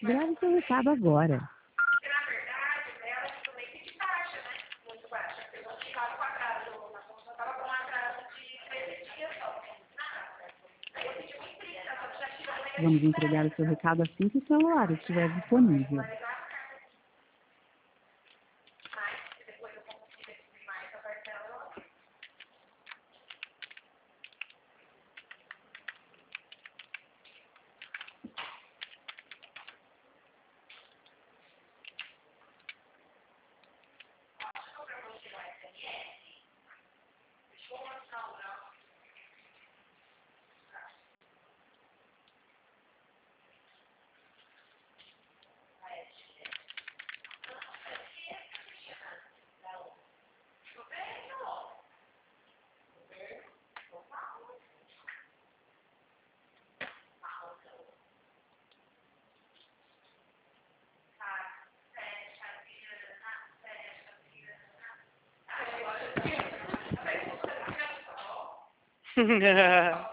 Grave seu recado agora. Porque, na verdade, ela ficou meio que de baixa, né? Muito baixa. Porque eu ficava com atraso na conta, eu estava com um atraso de 13 dias só. Aí eu pedi uma impressa, só que já tirou o negativo. Vamos entregar o seu recado assim que o celular estiver disponível. Mas, depois eu consegui descobrir mais essa parcela. Hahaha.